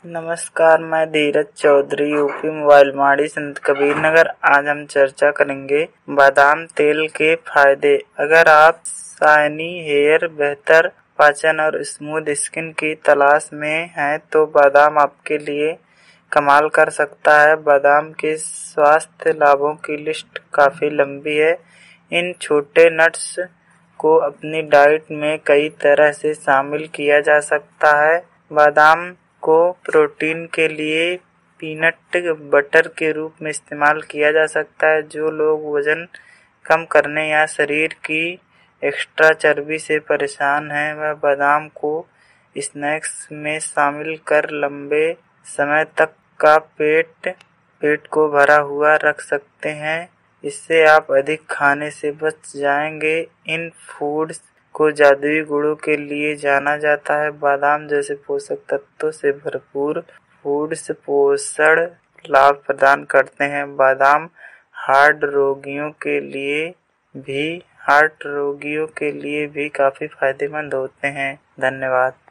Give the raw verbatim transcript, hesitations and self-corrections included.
नमस्कार, मैं धीरज Chaudhary, UP mobile माड़ी, संत कबीर नगर। आज हम चर्चा करेंगे बादाम तेल के फायदे। अगर आप शाइनी हेयर, बेहतर पाचन और स्मूथ स्किन की तलाश में हैं तो बादाम आपके लिए कमाल कर सकता है। बादाम के स्वास्थ्य लाभों की लिस्ट काफ़ी लंबी है। इन छोटे नट्स को अपनी डाइट में कई तरह से शामिल किया जा सकता है। बादाम को प्रोटीन के लिए पीनट बटर के रूप में इस्तेमाल किया जा सकता है। जो लोग वजन कम करने या शरीर की एक्स्ट्रा चर्बी से परेशान हैं, वह बादाम को स्नैक्स में शामिल कर लंबे समय तक का पेट पेट को भरा हुआ रख सकते हैं। इससे आप अधिक खाने से बच जाएंगे। इन फूड्स को जादुई गुणों के लिए जाना जाता है। बादाम जैसे पोषक तत्वों से भरपूर फूड्स पोषण लाभ प्रदान करते हैं। बादाम हार्ट रोगियों के लिए भी हार्ट रोगियों के लिए भी काफी फायदेमंद होते हैं। धन्यवाद।